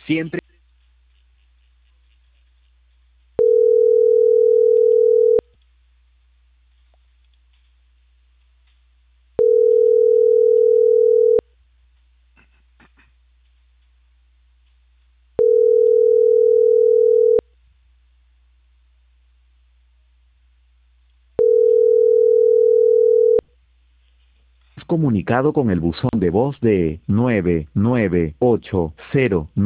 Siempre es comunicado con el buzón de voz de 9980